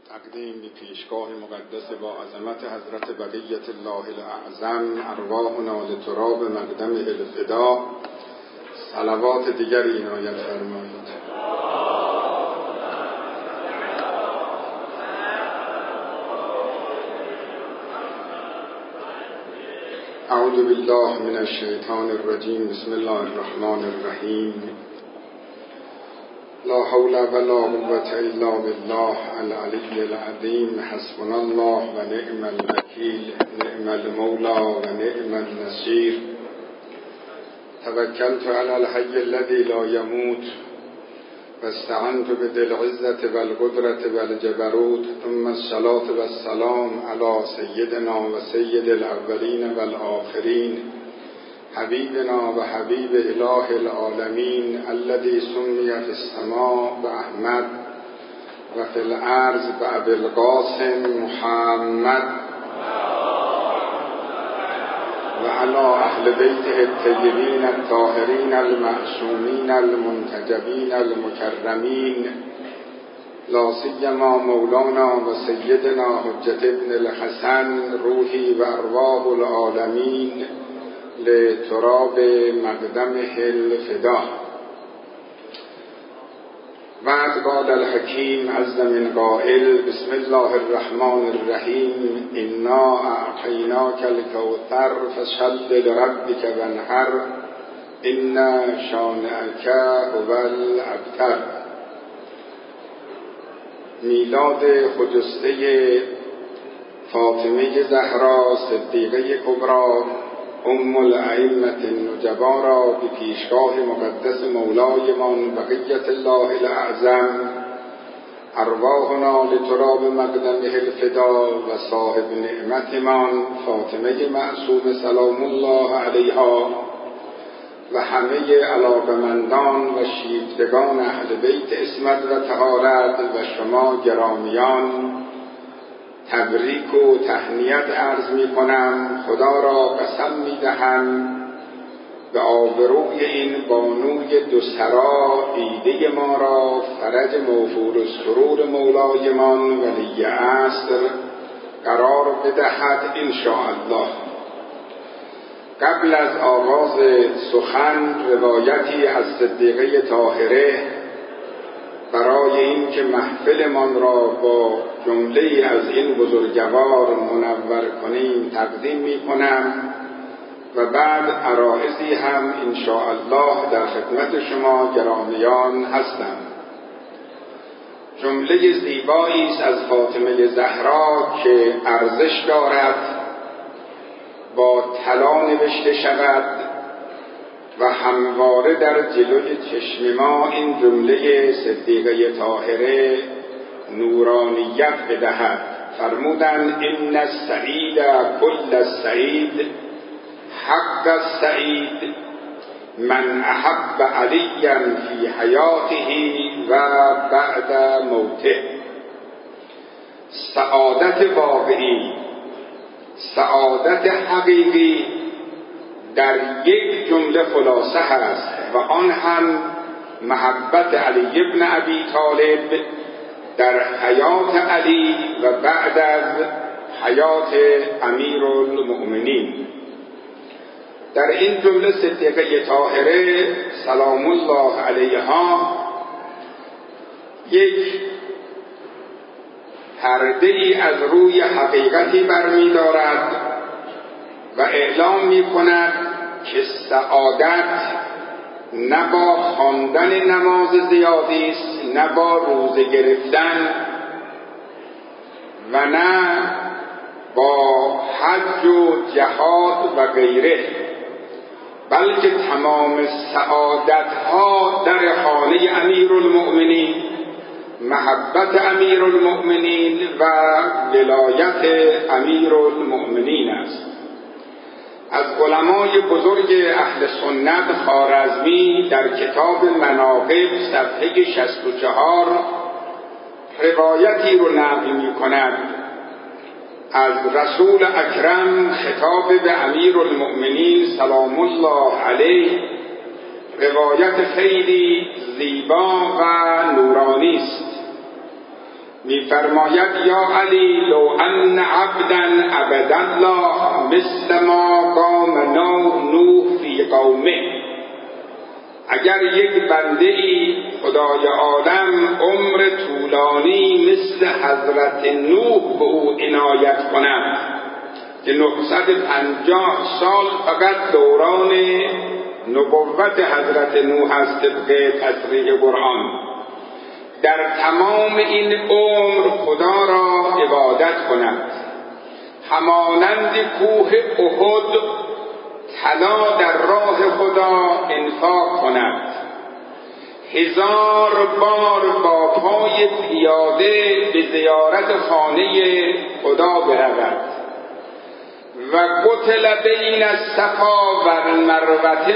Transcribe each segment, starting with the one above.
تقدیم به پیشگاه مقدس با عظمت حضرت بقیت الله الاعظم ارواحنا لتراب مقدم الفدا صلوات دیگری عنایت فرمایید. اعوذ بالله من الشیطان الرجیم. بسم الله الرحمن الرحیم. لا حول ولا قوة الا بالله العلی العظیم. حسبنا الله و نعم الوکیل. نعم المولا و نعم النصیر. توکلت علی الحی الذی لا یموت واستعنت بذی العزة والقدرة والجبروت. ثم الصلاة والسلام علی سیدنا و سید الاولین والآخرین حبیبنا و حبیب اله العالمین الذی سمی فی السماء باحمد و فی الارض بابی القاسم محمد و علی اهل بیته الطیبین الطاهرین المعصومین المنتجبین المکرمین لا سیما مولانا و سیدنا حجة ابن الحسن روحی و ارواح العالمین لتراب مقدمه الفدا. بعد قال الحکیم عز من قائل. بسم الله الرحمن الرحیم. انا اعطیناک الکوثر فصل لربک وانحر ان شانئک هو الابتر. میلاد خجسته فاطمه زهرا صدیقه کبری ام الائمة النجبا را به پیشگاه مقدس مولایمان بقیت الله الاعظم ارواحنا لتراب مقدمه الفدا و صاحب نعمتمان فاطمه معصومه سلام الله علیها و همه علاقمندان و شیفتگان اهل بیت عصمت و طهارت و شما گرامیان تبریک و تهنیت عرض می کنم. خدا را قسم می دهم به آبروی این بانوی دو سرا ایده ما را فرج موفور السرور مولایمان ولی عصر قرار بدهد انشاءالله. قبل از آغاز سخن روایتی از صدیقه طاهره برای این که محفلمان را با جمله از این بزرگوار منور کنیم تقدیم می کنم و بعد عرائضی هم انشاءالله در خدمت شما گرامیان هستم. جمله زیبایی است از فاطمه زهرا که ارزش دارد با طلا نوشته شود و همواره در جلوی چشم ما این جمله صدیقه طاهره نورانیت بدهد. فرمودند ان السعید کل السعید حق السعید من احب علیا فی حیاته و بعد موته. سعادت واقعی، سعادت حقیقی در یک جمله خلاصه هست و آن هم محبت علی ابن ابی طالب در حیات علی و بعد از حیات امیرالمؤمنین. در این جمله صدیقه طاهره سلام الله علیها یک پرده ای از روی حقیقتی برمی دارد و اعلام می کند که سعادت نه با خواندن نماز زیادی است، نه با روزه گرفتن و نه با حج و جهاد و غیره، بلکه تمام سعادت ها در خانه امیرالمؤمنین، محبت امیرالمؤمنین و ولایت امیرالمؤمنین است. از علمای بزرگ اهل سنت خوارزمی در کتاب مناقب صفحه 64 روایتی رو نقل می کند از رسول اکرم خطاب به امیرالمؤمنین سلام الله علیه. روایت خیلی زیبا و نورانی است. می‌فرماید یا علی لو ان عبدا عبد الله مثل ما قام نوح فی قومه. اگر یک بنده ای خدای عالم عمر طولانی مثل حضرت نوح به او عنایت کند که 950 سال فقط دوران نبوت حضرت نوح است طبق تصریح قرآن، در تمام این عمر خدا را عبادت کند، همانند کوه احد طلا در راه خدا انفاق کند، 1000 بار با پای پیاده به زیارت خانه خدا برود و قتل بین الصفا و المروه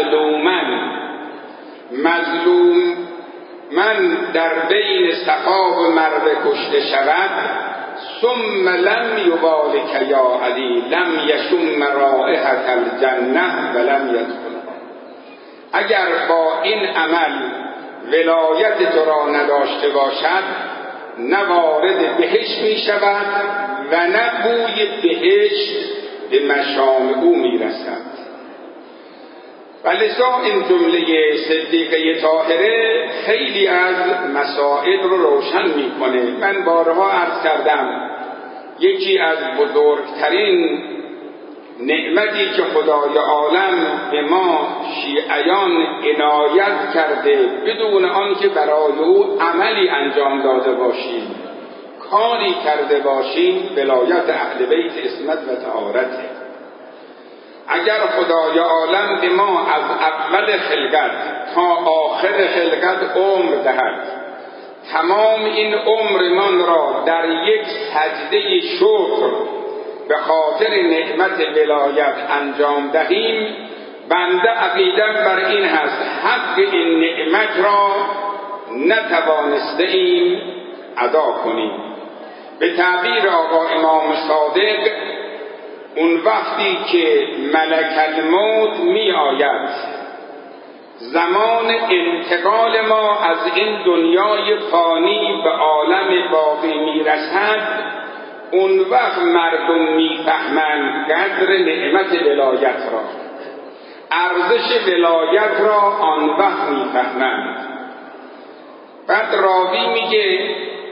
مظلوم من در بین صفا و مروه کشته شود، ثم لم یبالک یا علی لم یشم رائحة الجنه و لم یدخلها. اگر با این عمل ولایت تو را نداشته باشد، نه وارد بهشت می شود و نه بوی بهشت به مشام او می رسد. و لذا این جمله صدیقه طاهره خیلی از مسائل رو روشن میکنه. من بارها عرض کردم یکی از بزرگترین نعمتی که خدای عالم به ما شیعیان عنایت کرده بدون آنکه برای او عملی انجام داده باشیم، کاری کرده باشیم، ولایت اهل بیت عصمت و طهارته. اگر خدای عالم به ما از اول خلقت تا آخر خلقت عمر دهد، تمام این عمرمان را در یک سجده شکر به خاطر نعمت ولایت انجام دهیم، بنده عقیدم بر این هست حق این نعمت را نتوانسته ایم ادا کنیم. به تعبیر آقا امام صادق، اون وقتی که ملک الموت می آید، زمان انتقال ما از این دنیای فانی به عالم باقی می رسد، اون وقت مردم می فهمند قدر نعمت ولایت را، ارزش ولایت را آن وقت می فهمند. بعد راوی میگه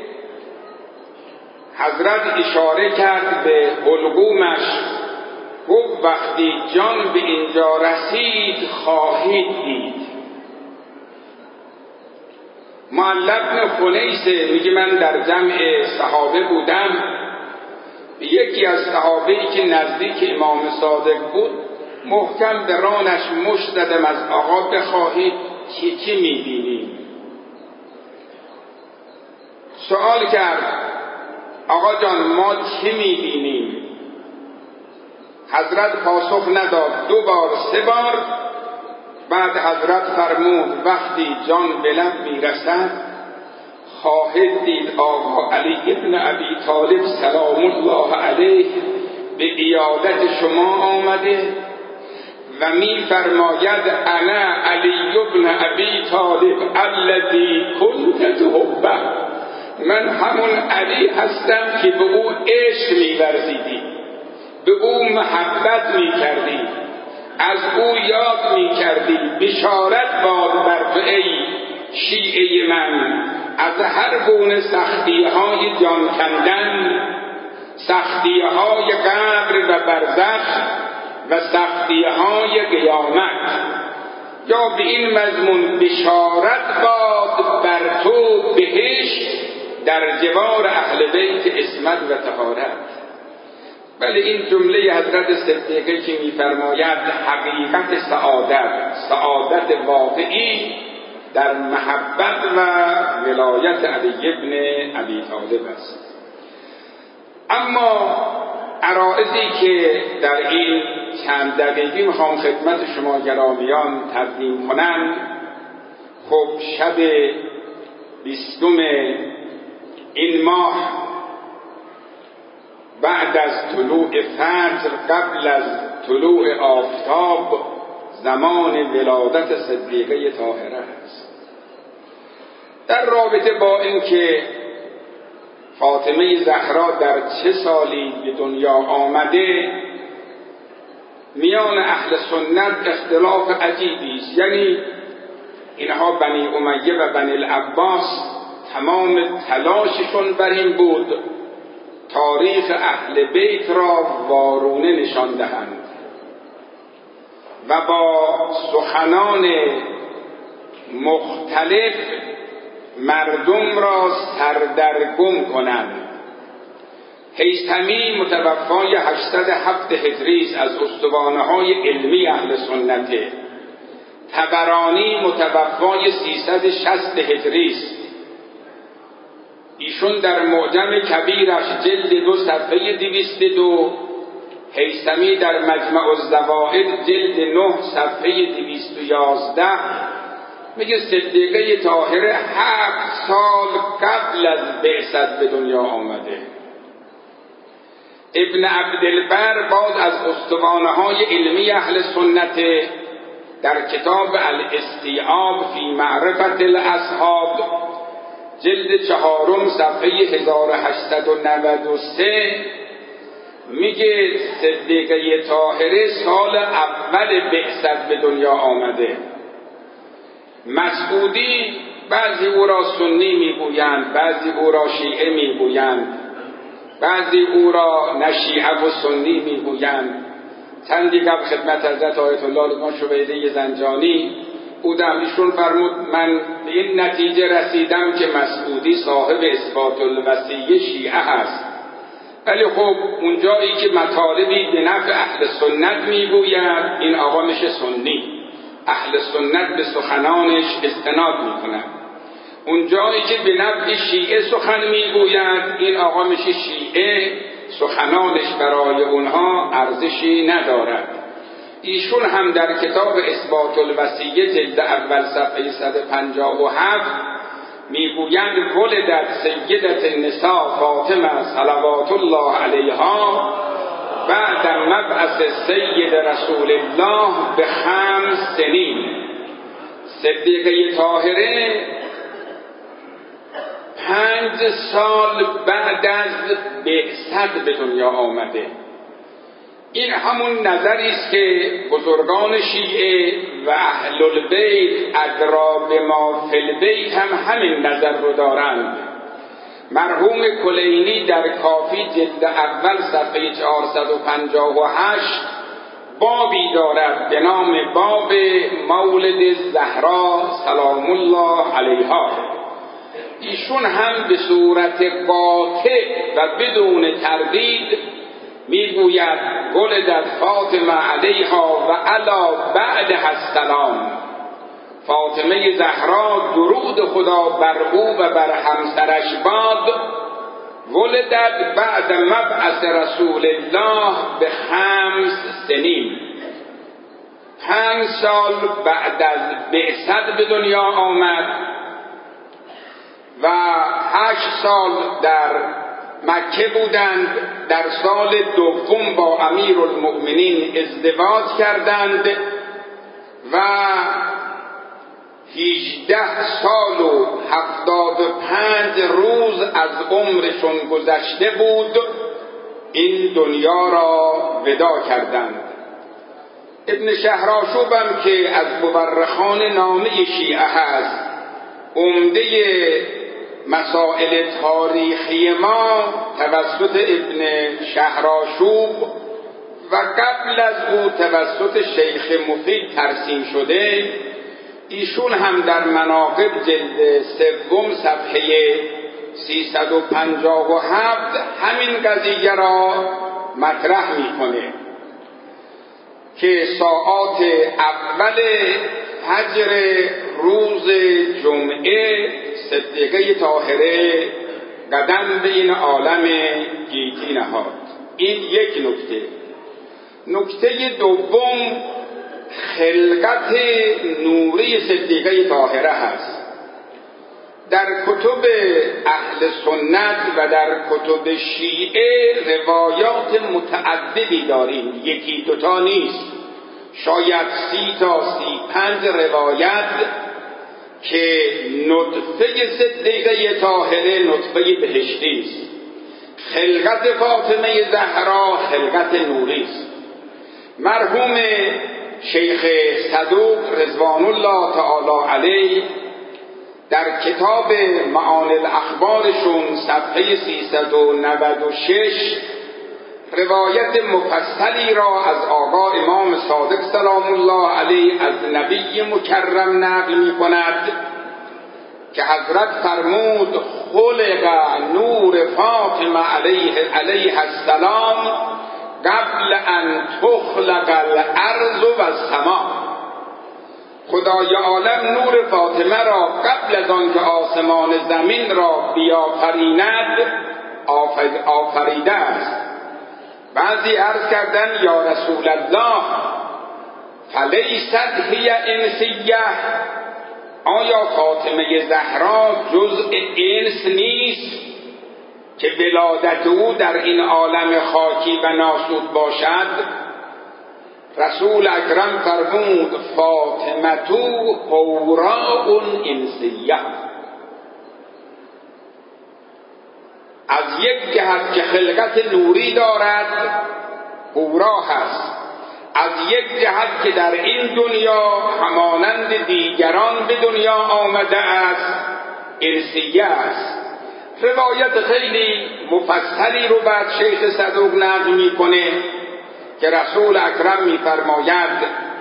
حضرت اشاره کرد به حلقومش، گفت وقتی جان به اینجا رسید خواهید دید. معلی بن خنیسه میگه من در جمع صحابه بودم، به یکی از صحابه‌ای که نزدیک امام صادق بود محکم به رانش مشت زدم، از آقا بخواهید چی میبینیم؟ سوال کرد آقا جان ما چی میبینیم؟ حضرت پاسخ نداد، 2 بار 3 بار. بعد حضرت فرمود وقتی جان به لب میرسد خواهد دید آقا علی ابن ابی طالب سلام الله علیه به عیادت شما آمده و میفرماید انا علی ابن ابی طالب الذی کنت تحبه، من همون علی هستم که به او عشق می‌ورزیدی، به او محبت می‌کردی، از او یاد می‌کردی. بشارت باد بر تو ای شیعه من از هر گونه سختی‌های جان کندن، سختی‌های قبر و برزخ و سختی‌های قیامت. یا به این مضمون بشارت باد بر تو بهشت در جوار اهل بیت عصمت و طهارت. بله این جمله حضرت صدیقه که می‌فرماید حقیقت سعادت واقعی در محبت و ولایت علی ابن ابی طالب است. اما عرائضی که در این چند دقیقه میخوام خدمت شما گرامیان تقدیم کنم، خب شب 20 این ماه بعد از طلوع فجر قبل از طلوع آفتاب زمان ولادت صدیقه طاهره است. در رابطه با اینکه فاطمه زهرا در چه سالی به دنیا آمده، میان اهل سنت اختلاف عجیبی است. یعنی اینها بنی امیه و بنی العباس تمام تلاششون بر این بود تاریخ اهل بیت را وارونه نشان دهند و با سخنان مختلف مردم را سردرگم کنند. هیثمی متوفای 807 هجری است، از استوانه‌های علمی اهل سنته. طبرانی متوفای 360 هجری است. ایشون در معجم کبیرش جلد 2 صفحه 202، هیثمی در مجمع الزوائد جلد 9 صفحه 211 میگه صدیقه طاهره 7 سال قبل از بعثت به دنیا آمده. ابن عبدالبر باز از استوانه‌های علمی اهل سنت در کتاب الاستیعاب فی معرفت الاصحاب جلد 4 صفحه 1893 میگه صدیقه طاهره سال اول بعثت به دنیا آمده. مسعودی بعضی او را سنی میگویند، بعضی او را شیعه میگویند، بعضی او را نشیعه و سنی میگویند. چندی قبل خدمت حضرت آیت الله لطفا شبیده زنجانی بودم، ایشون فرمود من به این نتیجه رسیدم که مسعودی صاحب اثبات الوصیه شیعه هست، ولی خب اونجایی که مطالبی به نفع اهل سنت میگوید این آقا میشه سنی، اهل سنت به سخنانش استناد میکنند. اونجایی که به نفع شیعه سخن میگوید این آقا میشه شیعه، سخنانش برای اونها ارزشی ندارد. ایشون هم در کتاب اثبات الوصیه جلد اول صفحه 157 میگویند ولدت سیدت النساء فاطمه صلوات الله علیها بعد مبعث سید رسول الله به 5 سنین. صدیقه طاهره 5 سال بعد از بعثت به دنیا آمده. این همون نظری است که بزرگان شیعه و اهل البیت ادرا بما فی البیت هم همین نظر رو دارند. مرحوم کلینی در کافی جلد اول صفحه 458 بابی دارد به نام باب مولد زهرا سلام الله علیها. ایشون هم به صورت قاطع و بدون تردید میگوید ولدت فاطمه علیها و علی بعدها السلام. فاطمه زهرا درود خدا بر او و بر همسرش باد. ولدت بعد مبعث رسول الله به 5 سنین. 5 سال بعد از بعثت به دنیا آمد و 8 سال در مکه بودند. در سال دوم با امیرالمؤمنین ازدواج کردند و 18 سال و 75 روز از عمرشون گذشته بود این دنیا را وداع کردند. ابن شهرآشوب هم که از مورخان نامه شیعه هست، عمده مسائل تاریخی ما توسط ابن شهرآشوب و قبل از او توسط شیخ مفید ترسیم شده. ایشون هم در مناقب جلد 3 صفحه 357 همین قضیه را مطرح میکنه که ساعات اول فجر روز جمعه صدیقه طاهره قدم به این عالم گیتی نهاد. این یک نکته. نکته دوم خلقت نوری صدیقه طاهره هست. در کتب اهل سنت و در کتب شیعه روایات متعددی داریم، یکی دوتا نیست، شاید 30 تا 35 روایت که نطفه صدیقه طاهره نطفه بهشتی است. خلقت فاطمه زهرا خلقت نوری است. مرحوم شیخ صدوق رضوان الله تعالی علیه در کتاب معانی الاخبارشون صفحه 396 روایت مفصلی را از آقا امام صادق سلام الله علیه از نبی مکرم نقل می کند که حضرت فرمود خلق نور فاطمه علیه السلام قبل ان تخلق الارض و السماء. خدای عالم نور فاطمه را قبل از آن که آسمان زمین را بیافریند آفریده است. بعضی عرض کردن یا رسول الله فلیست هی انسیه، آیا فاطمه زهرا جزء انس نیست که ولادت او در این عالم خاکی و ناسود باشد؟ رسول اکرم فرمود فاطمه حوراء انسیه، از یک جهت که خلقت نوری دارد حورا هست، از یک جهت که در این دنیا همانند دیگران به دنیا آمده است انسیه است. روایت خیلی مفصلی رو بعد شیخ صدوق نقل میکنه که رسول اکرم میفرماید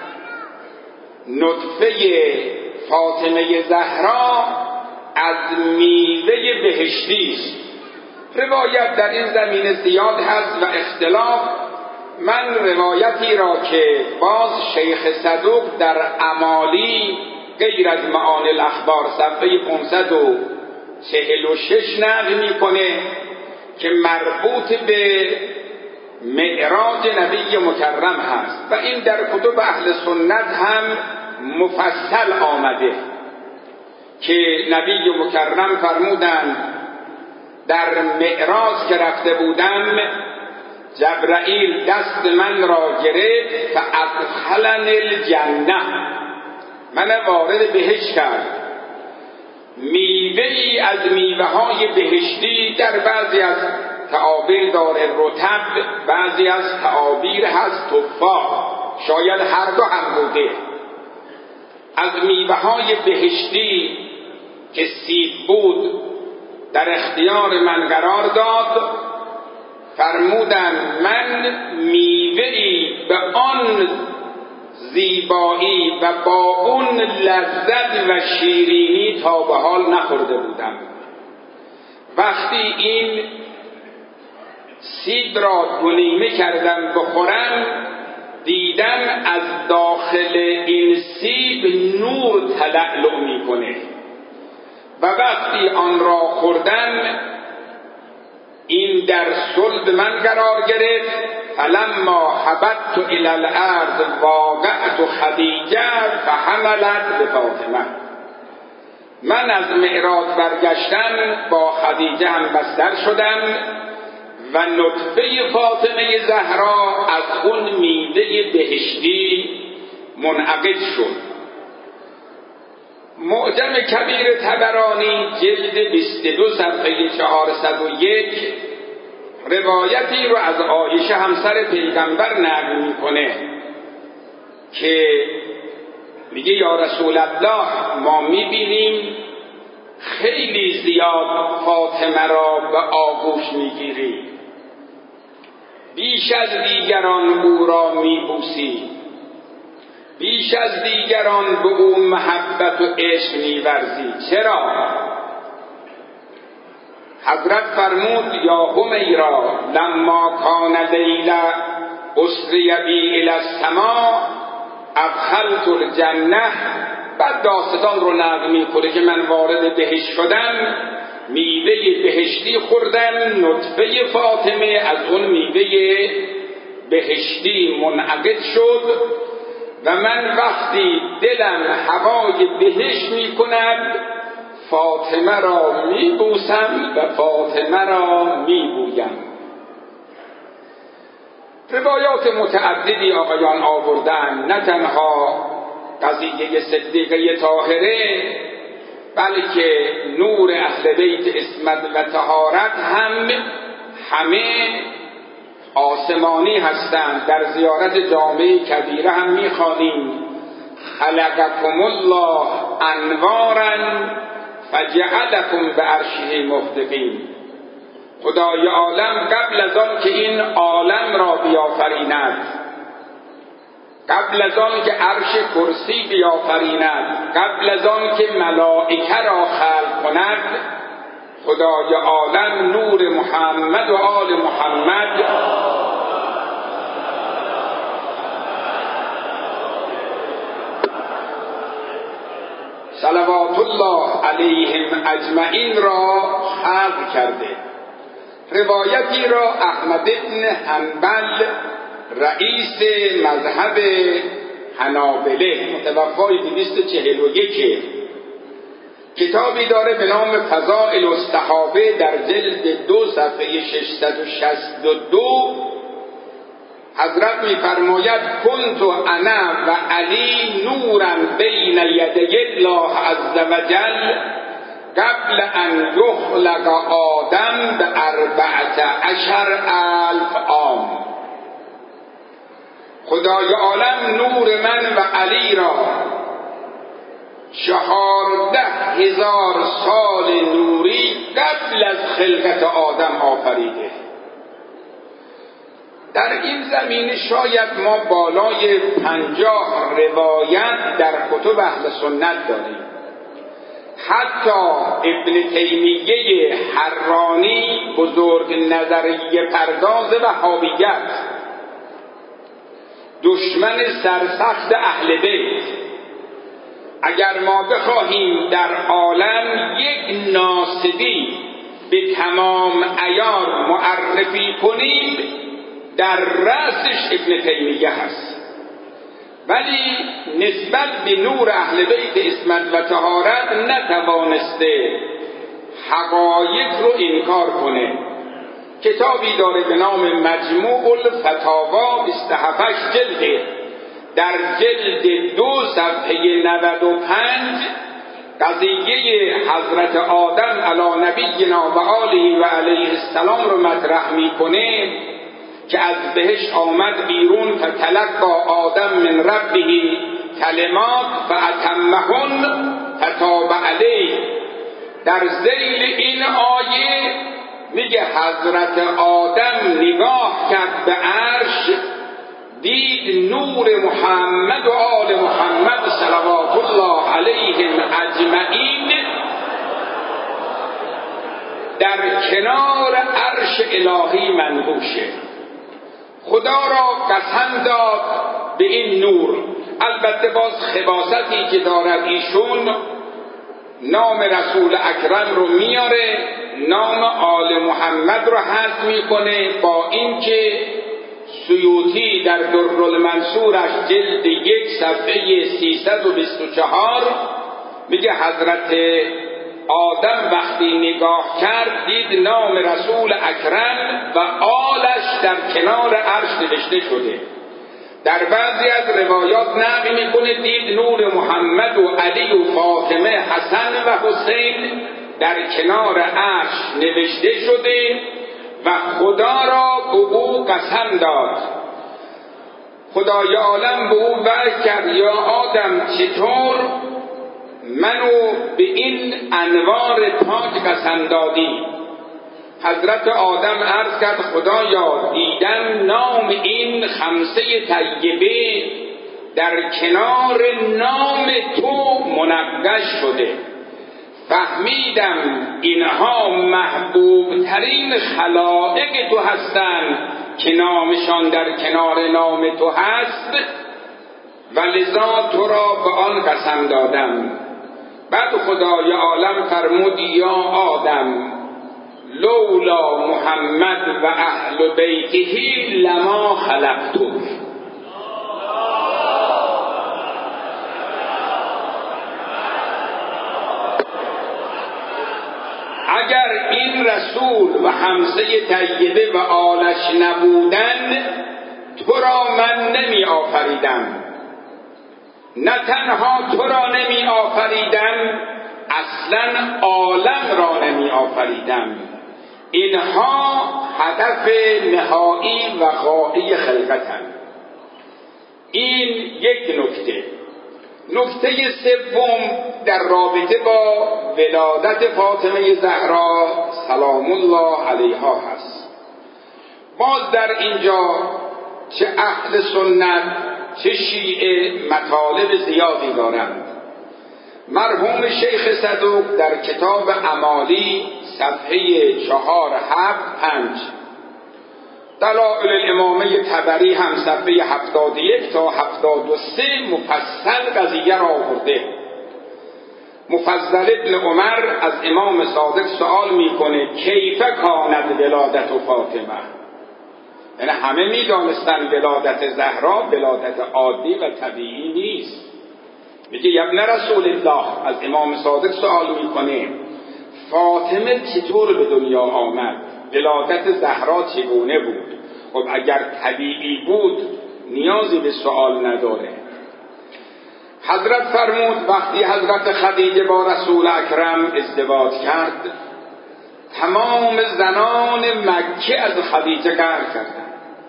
نطفه فاطمه زهرا از میوه بهشتی است. روایت در این زمینه زیاد هست و اختلاف. من روایتی را که باز شیخ صدوق در امالی غیر از معانی الاخبار صفحه 546 نقل میکنه که مربوط به معراج نبی مکرم هست و این در کتب اهل سنت هم مفصل آمده که نبی مکرم فرمودند در معراج که رفته بودم جبرائیل دست من را گرفت فادخلنی الجنه، من وارد بهشت کرد. میوه‌ای از میوه‌های بهشتی در بعضی از تعابیر داره رطب، بعضی از تعابیر هست تفاح، شاید هر دو هم بوده. از میوه‌های بهشتی که سیب بود در اختیار من قرار داد. فرمودند من میوه‌ای به آن زیبایی و با اون لذت و شیرینی تا به حال نخورده بودم. وقتی این سیب را دونیمه کردم بخورم دیدم از داخل این سیب نور تلألؤ میکنه و وقتی آن را خوردم این در صلب من قرار گرفت. فلما حبطت الى الارض واقعت خدیجه فحملت بفاطمه، من از معراج برگشتم با خدیجه هم بستر شدم و نطفه فاطمه زهرا از اون میوه بهشتی منعقد شد. معجم کبیر طبرانی جلد 22 صفحه 401 روایتی رو از عایشه همسر پیغمبر نقل میکنه که میگه یا رسول الله ما میبینیم خیلی زیاد فاطمه را به آغوش میگیری، بیش از دیگران او را میبوسی، بیش از دیگران به او محبت و عشق می‌ورزی، چرا؟ حضرت فرمود یا حمیرا لما کان لیلا اسری بی الی السماء ادخلت الجنه. بعد داستان رو نقل میکنه که من وارد بهشت شدم، میوه بهشتی خوردم، نطفه فاطمه از اون میوه بهشتی منعقد شد و من وقتی دلم هوای بهشت می کند فاطمه را می بوسم و فاطمه را می بویم. روایات متعددی آقایان آوردن، نه تنها قضیه صدیقه طاهره بلکه نور اهل بیت عصمت و طهارت هم همه آسمانی هستند. در زیارت جامع کبیره هم می‌خوانیم خلقکم الله انوارا فجعلکم بعرشه محدثین. خدای عالم قبل از آن که این عالم را بیافریند، قبل از آن که عرش کرسی بیافریند، قبل از آن که ملائکه را خلق کند، خدای عالم نور محمد و آل محمد صلوات الله علیهم اجمعین را خلق کرده. روایتی را احمد بن حنبل رئیس مذهب حنابله متوفای 241 کتابی داره به نام فضائل الصحابه، در جلد 2 صفحه 662 حضرت می‌فرماید کنت انا و علی نورا بین یدی الله عز وجل قبل ان یخلق آدم به 14,000 عام. خدای عالم نور من و علی را 14,000 سال نوری قبل از خلقت آدم آفریده. در این زمینه شاید ما بالای 50 روایت در کتب اهل سنت داریم. حتی ابن تیمیه حرانی بزرگ نظریه پرداز وهابیت، دشمن سرسخت اهل بیت، اگر ما بخواهیم در عالم یک ناصبی به تمام عیار معرفی کنیم در رأسش ابن تیمیه هست، ولی نسبت به نور اهل بیت عصمت و طهارت نتوانسته حقایق رو انکار کنه. کتابی داره به نام مجموع الفتاوا 27 جلده، در جلد 2 صفحه 95 قضیه حضرت آدم علی نبینا و آله و علیه السلام رو مطرح میکنه که از بهشت آمد بیرون فتلقی آدم من ربه کلمات فاتمهن فتاب علیه. در ذیل این آیه میگه حضرت آدم نگاه کرد به عرش، دید نور محمد و آل محمد صلوات الله علیهم اجمعین در کنار عرش الهی منقوشه. خدا را قسم داد به این نور. البته باز خباثتی که دارد ایشون، نام رسول اکرم رو میاره، نام آل محمد رو حذف میکنه، با اینکه سیوطی در درالمنصورش جلد 1 صفحه 324 میگه حضرت آدم وقتی نگاه کرد دید نام رسول اکرم و آلش در کنار عرش نوشته شده. در بعضی از روایات نقل میکنه دید نور محمد و علی و فاطمه، حسن و حسین در کنار عرش نوشته شده و خدا را به او قسم داد. خدای عالم به او وحی کرد یا آدم چطور منو به این انوار پاک قسم دادی؟ حضرت آدم عرض کرد خدایا دیدم نام این خمسه طیبه در کنار نام تو منقش شده، فهمیدم اینها محبوب ترین خلائق تو هستند که نامشان در کنار نام تو هست و لذا تو را به آن قسم دادم. بعد خدای عالم فرمود یا آدم لولا محمد و اهل بیته لما خلقتک. اگر این رسول و همسه طیبه و آلش نبودند تو را من نمی آفریدم. نه تنها تو را نمی آفریدم، اصلا عالم را نمی آفریدم. اینها هدف نهایی و غایی خلقتند. این یک نکته. نکته سوم در رابطه با ولادت فاطمه زهرا سلام الله علیها هست. باز در اینجا چه اهل سنت چه شیعه مطالب زیادی دارند. مرحوم شیخ صدوق در کتاب اعمالی صفحه 475، دلائل الامامه طبری هم صفحه 71 تا 73 مفصل قضیه را آورده. مفضل ابن عمر از امام صادق سوال میکنه کیف کانت ولادت فاطمه، یعنی همه میدانستن ولادت زهرا ولادت عادی و طبیعی نیست. میگه ابن رسول الله، از امام صادق سوال میکنه فاطمه چطور به دنیا آمد، ولادت زهرا چگونه بود؟ خب اگر طبیعی بود نیازی به سوال نداره. حضرت فرمود وقتی حضرت خدیجه با رسول اکرم ازدواج کرد، تمام زنان مکه از خدیجه قهر کردند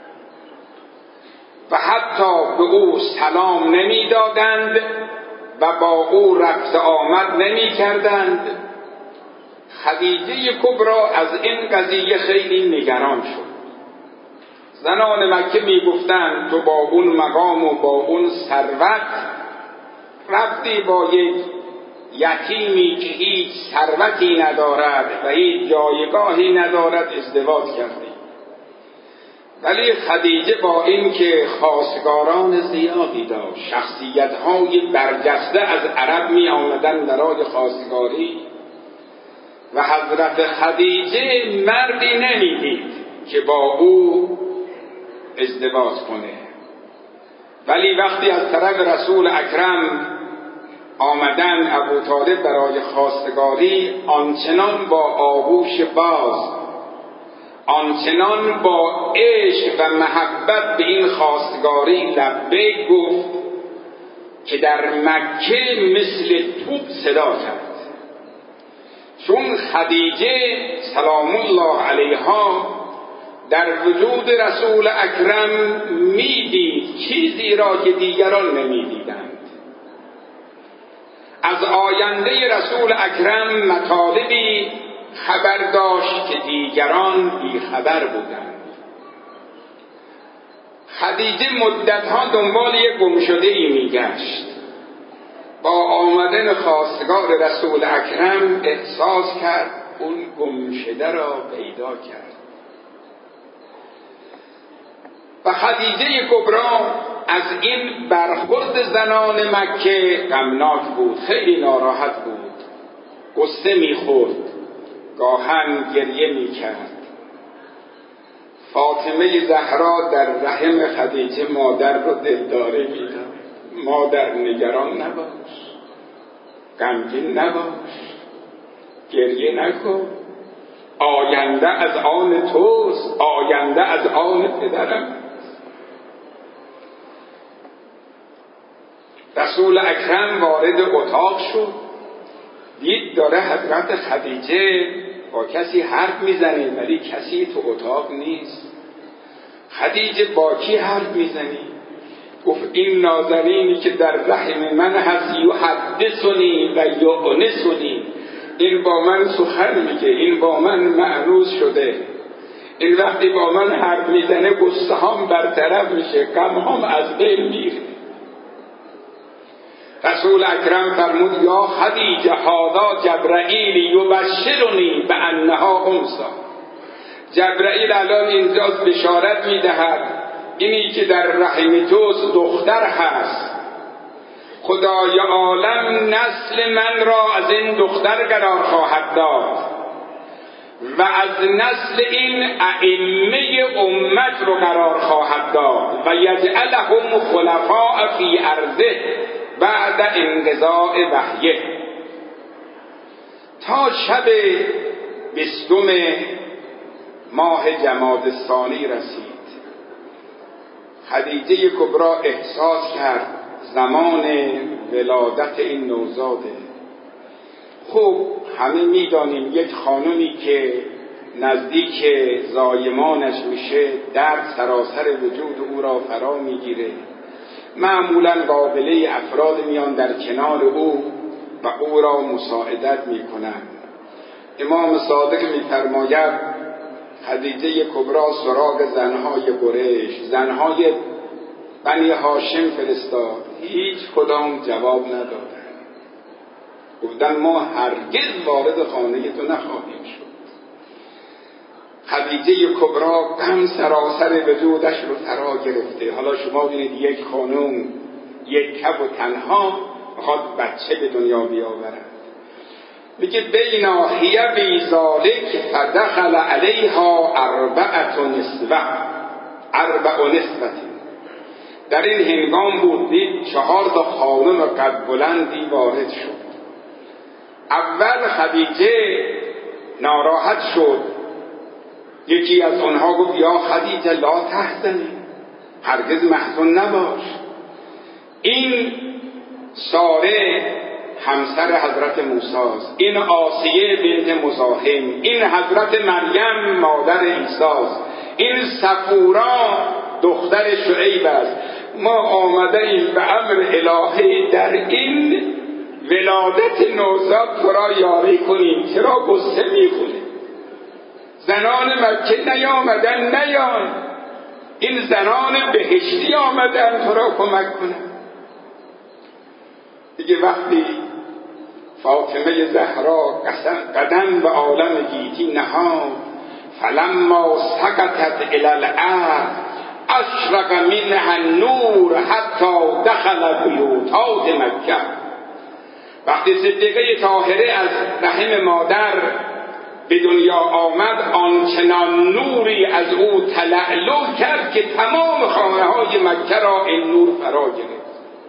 و حتی به او سلام نمیدادند و با او رفت آمد نمی کردند. خدیجه کبرا از این قضیه خیلی نگران شد. زنان مکه می گفتند تو با اون مقام و با اون ثروت رفتی با یک یتیمی که هیچ ثروتی ندارد و هیچ جایگاهی ندارد ازدواج کردی. ولی خدیجه با این که خواستگاران زیادی داشت، شخصیت‌های برجسته از عرب می آمدن برای خواستگاری و حضرت خدیجه مردی نمیدید که با او ازدواج کنه. ولی وقتی از طرف رسول اکرم آمدن ابو طالب برای خواستگاری، آنچنان با آغوش باز، آنچنان با عشق و محبت به این خواستگاری لبیک گفت که در مکه مثل توپ صدا کرد. چون خدیجه سلام الله علیها در وجود رسول اکرم میدید چیزی را که دیگران نمیدیدند. از آینده رسول اکرم مطالبی خبر داشت که دیگران بیخبر بودند. خدیجه مدتها دنبال یک گمشده‌ای میگشت. با آمدن خواستگار رسول اکرم احساس کرد اون گمشده را پیدا کرد و خدیجه کبرا از این برخورد زنان مکه غمناک بود، خیلی ناراحت بود، قصه میخورد، گاهن گریه میکرد. فاطمه زهرا در رحم خدیجه مادر رو دلداره میداد. مادر نگران نباش، غمگین نباش، گریه نکن، آینده از آن توست، آینده از آن پدرم. رسول اکرم وارد اتاق شد، دید داره حضرت خدیجه با کسی حرف میزنه ولی کسی تو اتاق نیست. خدیجه با کی حرف میزنی؟ گفت این نازنینی که در رحم من هست یحدثنی و یؤنسنی، این با من سخن میگه، این با من مأنوس شده، این وقتی با من حرف میزنه غصه هام برطرف میشه، غم هام از بین میره. رسول اکرم فرمود یا خدیجه هذا جبرائیل یبشرنی بانها انثی. جبرائیل الان اینجاست بشارت میدهد اینی که در رحم توست دختر هست. خدای عالم نسل من را از این دختر قرار خواهد داد و از نسل این ائمه امت رو قرار خواهد داد و یجعلهم خلفاء فی ارضه بعد انقضاء وحیه. تا شب 20 ماه جمادی الثانی رسید. خدیجه کبرا احساس کرد زمان ولادت این نوزاده. خب همه میدانیم یک خانمی که نزدیک زایمانش میشه درد سراسر وجود او را فرا میگیره. معمولا قابله افراد میان در کنار او و او را مساعدت میکنند. امام صادق میفرماید خدیجه کبری سراغ زنهای قریش، زنهای بنی هاشم فرستاد، هیچ کدام جواب ندادند. گفتن ما هرگز وارد خانه تو نخواهیم شد. خدیجه کبری غم سراسر وجودش رو فرا گرفته. حالا شما ببینید یک خانم یک کف و تنها میخواد بچه به دنیا بیاورد. میگه بینا هی بی ذالک فدخل علیها اربع نسوة. در این هنگام بود دید 4 خانم قد بلندی وارد شد. اول خدیجه ناراحت شد. یکی از آنها گفت یا خدیجه لا تحزنی، هرگز محزون نباش. این ساره همسر حضرت موسی است، این آسیه بنت مزاحم، این حضرت مریم مادر عیسی است، این صفورا دختر شعیب است. ما آمده ایم به امر الهی در این ولادت نوزاد تو را یاری کنیم، چرا قصه میخونی؟ زنان مکه نیامدن نیان، این زنان بهشتی آمدن تو را کمک کنن. دیگه وقتی فاطمه زهرا قدم به عالم گیتی نهاد، فلما سقطت الی الارض اشرق منها النور حتی دخل بیوتات مکه. وقتی صدیقه طاهره از رحم مادر به دنیا آمد، آنچنان نوری از او تلألؤ کرد که تمام خانه های مکه را این نور فرا گرفت.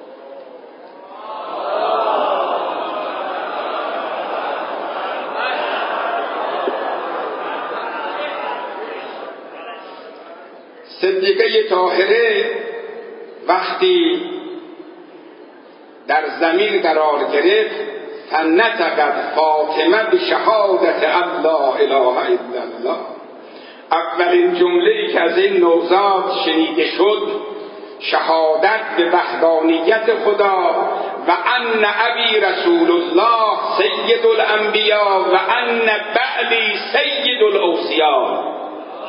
صدیقه طاهره وقتی در زمین قرار گرفت، فنطقت فاطمه بشهادت ان لا اله الا الله. اولین جمله‌ای که از این نوزاد شنیده شد شهادت به وحدانیت خدا و ان ابی رسول الله سید الانبیاء و ان بعلی سید الاوصیاء.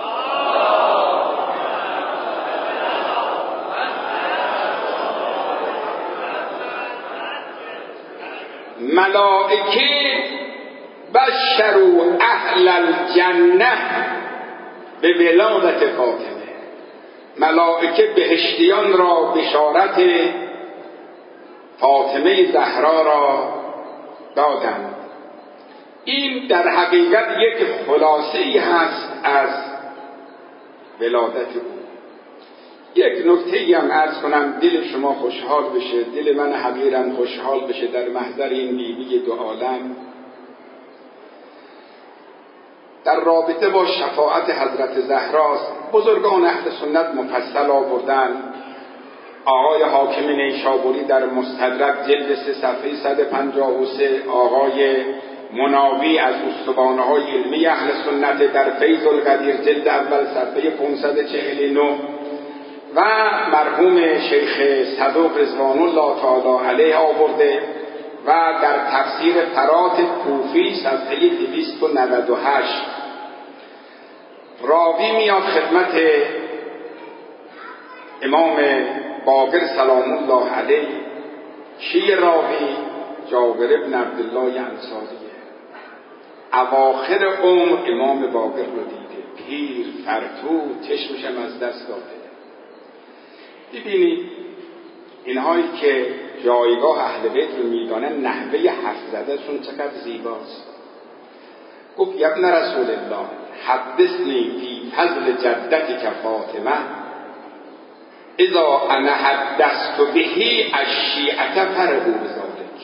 ملائکه بشروا اهل الجنه به ولادت فاطمه. ملائکه بهشتیان را بشارت فاطمه زهرا را دادند. این در حقیقت یک خلاصه‌ای هست از ولادت او. یک نکته‌ای هم عرض کنم دل شما خوشحال بشه، دل من حقیرم خوشحال بشه در محضر این بیبی دو عالم. در رابطه با شفاعت حضرت زهراست بزرگان اهل سنت مفصل آوردن. آقای حاکم نیشابوری در مستدرک جلد 3 صفحه 153، آقای مناوی از استوانه‌های علمی اهل سنت در فیض القدیر جلد اول صفحه 549 و مرحوم شیخ صدوق رضوان الله تعالی علیه آورده و در تفسیر فرات کوفی صفحه 298 راوی میاد خدمت امام باقر سلام الله علیه. کی راوی؟ جابر بن عبدالله انصاریه. اواخر عمر امام باقر رو دیده، پیر فرتو، چشمشم از دست داده. ببینید اینهایی که جایگاه اهل بیت رو میدانن نحوه حرف زدنشون چقدر زیباست. گفت ابن رسول الله حدثنی فی فضل جدتک فاطمه اذا انا حدثت بهی الشیعة فرحوا بذلک.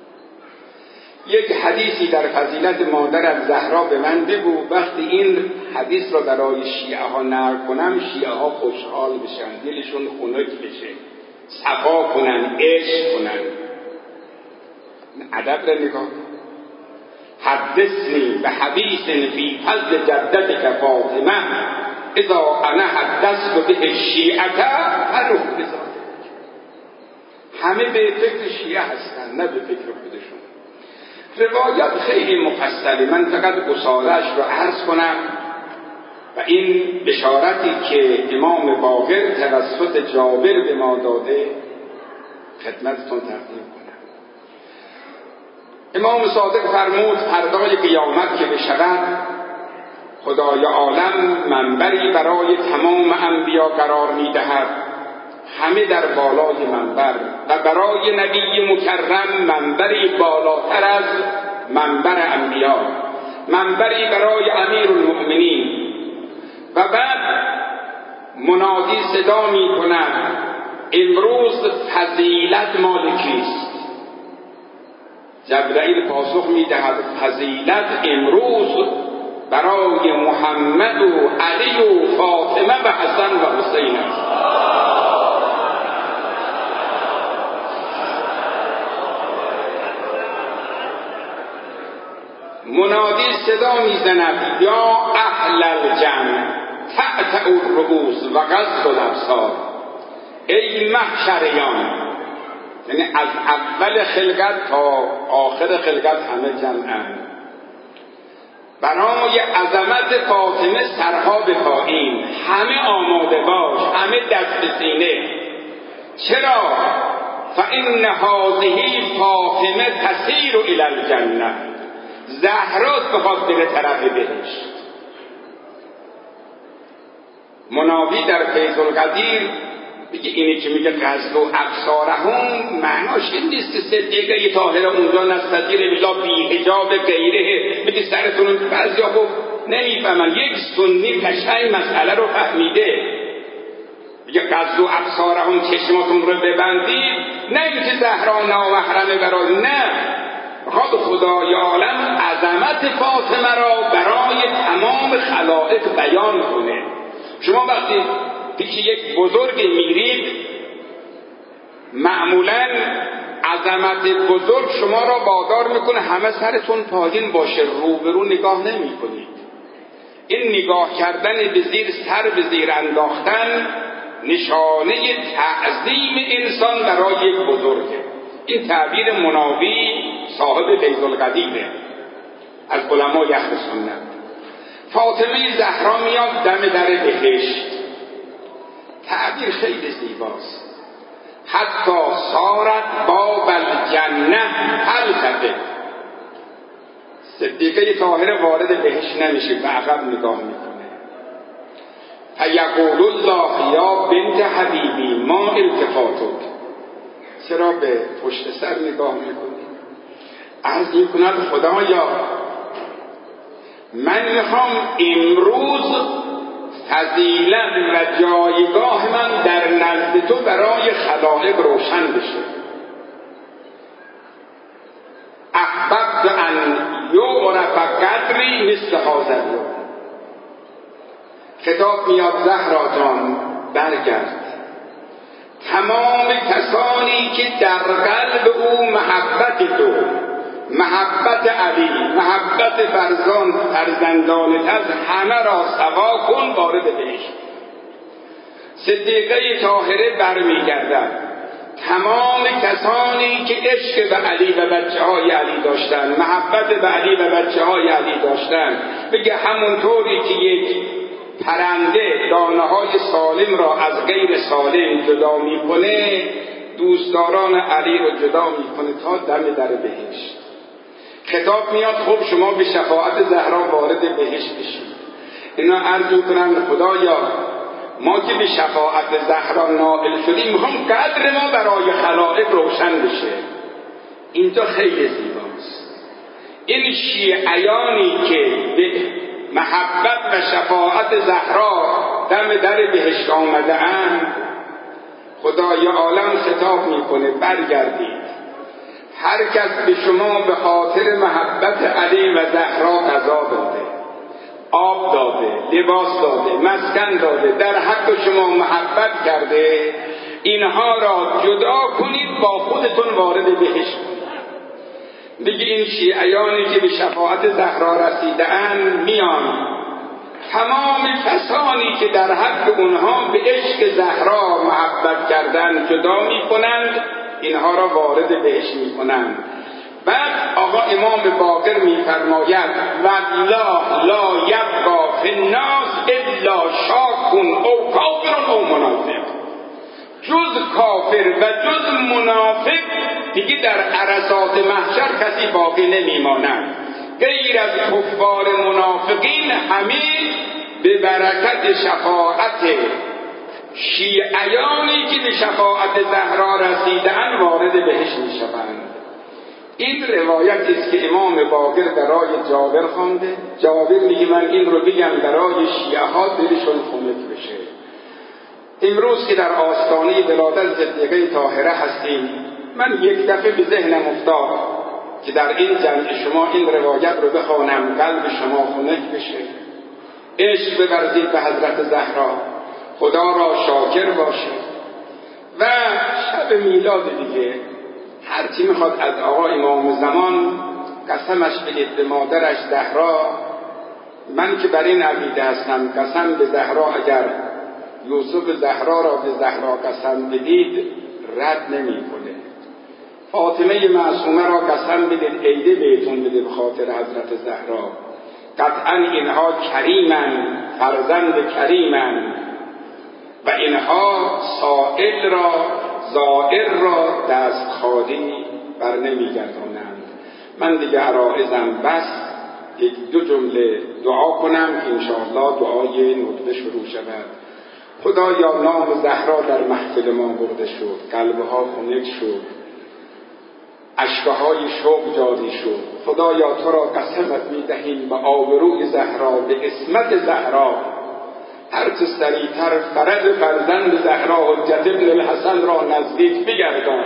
یک حدیثی در فضیلت مادرت زهرا به من بگو، وقتی این حدیث را برای شیعه ها نقل کنم شیعه ها خوشحال بشن، دلشون خنک بشه، صفا کنن، عشق کنن. ادب را نگاه کن. حدثنی به حدیث فی فضل جدتک فاطمه اذا انا حدثت به الشیعه فروح بذات. همه به فکر شیعه هستن نه به فکر خودشون. روایات خیلی مفصله، من فقط گسارش رو عرض کنم و این بشارتی که امام باقر توسط جابر به ما داده خدمتتون تقدیم کنم. امام صادق فرمود فردای قیامت که بشود خدای عالم منبری برای تمام انبیا قرار می‌دهد، همه در بالای منبر، و برای نبی مکرم منبری بالاتر از منبر انبیا، منبری برای امیرالمؤمنین. و بعد منادی صدا می کند امروز فضیلت مال کیست؟ جبرئیل پاسخ می دهد فضیلت امروز برای محمد و علی و فاطمه و حسن و حسین است. منادی صدا میزند یا اهل الجمع تعتع الرؤوس و غض الابصار، ای محشریان، یعنی از اول خلقت تا آخر خلقت همه جمعن، برای عظمت فاطمه سرها به پایین، همه آماده باش، همه دست به سینه. چرا؟ فإن هذه فاطمه تسیر الی الجنه، زهراست بخواد بره طرف بهشت. مناوی در فیض القدیر میگه اینی که میگه غزو ابصارهم معناش این نیست که صدیقه طاهره اونجا نستطیع الا بی حجاب غیره میگه سرتون. بعضیا گفت نمیفهمن، یک سنی قشنگ مسئله رو فهمیده، میگه غزو ابصارهم چشماتون رو ببندید، نه اینکه زهرا نامحرمه برای، نه، خود خدای عالم عظمت فاطمه را برای تمام خلائق بیان کنه. شما وقتی پیش یک بزرگ میرید معمولاً عظمت بزرگ شما را وادار میکنه همه سرتون پایین باشه، روبرو نگاه نمی کنید. این نگاه کردن به زیر، سر به زیر انداختن، نشانه تعظیم انسان برای یک بزرگه. این تعبیر مناوی صاحب فیض القدیره از علمای اهل سنت. فاطمه زهرا میاد دم در بهشت، تعبیر خیلی زیباست. حتی صارت باب الجنه حلقته، صدیقه طاهره وارد بهشت نمیشه، به عقب نگاه میکنه. فیقول الله یا بنت حبیبی ما التفاتک، چرا به پشت سر نگاه میکنی؟ عرض میکند خدایا من میخوام امروز فضیلت و جایگاه من در نزد تو برای خلائق روشن بشه. احببت ان یعرف قدری مثل هذا اليوم. خطاب میاد زهرا جان برگرد، تمام کسانی که در قلب او محبت تو، محبت علی، محبت فرزندان از همه را سوا کن، وارد بهشت. صدیقه طاهره برمیگردد، تمام کسانی که عشق به علی و بچه های علی داشتن، محبت به علی و بچه های علی داشتن، بگه همونطوری که یک پرنده دانه های سالم را از غیر سالم جدا میکنه، دوستداران علی رو جدا میکنه تا دم در بهشت. خطاب میاد خب شما به شفاعت زهرا وارد بهشت بشید. اینا عرض میکنن خدایا ما که به شفاعت زهرا نائل شدیم میخوام قدر ما برای خلائق روشن بشه. اینجا خیلی زیباست. این شیعیانی که به محبت و شفاعت زهرا دم در بهشت آمده اند، خدای عالم خطاب میکنه برگردید، هر کس به شما به خاطر محبت علی و زهرا غذا داده، آب داده، لباس داده، مسکن داده، در حق شما محبت کرده، اینها را جدا کنید با خودتون وارد بهشت کنید. دیگه این شیعیانی که به شفاعت زهرا رسیده‌اند میان، تمام کسانی که در حق اونها به عشق زهرا محبت کردند جدا میکنند، اینها را وارد بهشت میکنند. بعد آقا امام باقر میفرماید والله لا یبقی فی الناس الا شاک او کافر او منافق. جز کافر و جز منافق دیگه در عرصات محشر کسی باقی نمیماند. غیر از کفار منافقین همه به برکت شفاعت شیعیانی که به شفاعت زهرا رسیدن وارد بهشت میشوند. این روایتی است که امام باقر برای جابر خوانده. جابر میگه من این رو بگم برای شیعه ها دلشون خنک بشه. امروز که در آستانه ولادت صدیقه طاهره هستیم، من یک دفعه به ذهنم افتاد که در این جمع شما این روایت رو بخوانم، قلب شما خنک بشه، عشق بورزید به حضرت زهرا، خدا را شاکر باشید. و شب میلاد دیگه هرچی میخواد از آقا امام زمان قسمش بدید به مادرش زهرا. من که بر این عقیده هستم قسم به زهرا، اگر یوسف زهرا را به زهرا قسم بدید رد نمیکنه. فاطمه معصومه را قسم بدید عیده بهتون بده به خاطر حضرت زهرا. قطعا اینها کریمن، فرزند کریمن و اینها سائل را زائر را دست خالی بر نمیگردانند. من دیگه عرائزم بس، یک دو جمله دعا کنم که انشاءالله دعای ندبه شروع شود. خدایا نام زهرا در محفل ما برده شد، قلبها خنک شد، اشکهای شوق جاری شد. خدایا تو را قسمت میدهیم به آبروی زهرا، به اسمت زهرا، هر چه سریعتر فرج فرزند زهرا حجت ابن الحسن را نزدیک بگردان.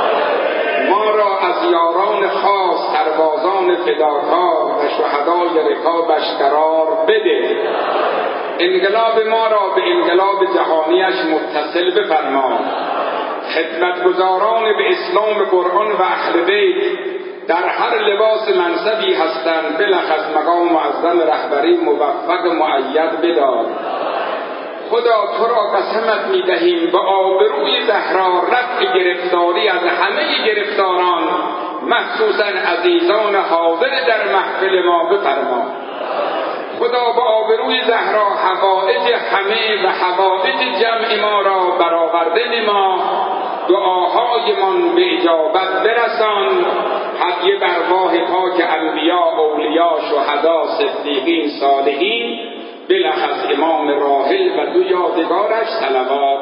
ما را از یاران خاص، سربازان فداکار و شهدای رکابش قرار بده. انقلاب ما را به انقلاب جهانیش متصل بفرما. خدمتگزاران به اسلام قرآن و اهل بیت در هر لباس منصبی هستند، بلخص مقام معظم رهبری موفق مؤید بدار. خدا تو را قسمت میدهیم به آبروی زهرا رفع گرفتاری از همه گرفتاران، مخصوصا عزیزان حاضر در محفل ما بفرما. خدا به آبروی زهرا حوائج همه و حوائج جمع ما را برآورده نما. دعاهایمان به اجابت برسان. هدیه برگاه پاک انبیا، اولیا، شهدا، صدیقین، صالحین، بلخص امام راحل و دو یادگارش صلوات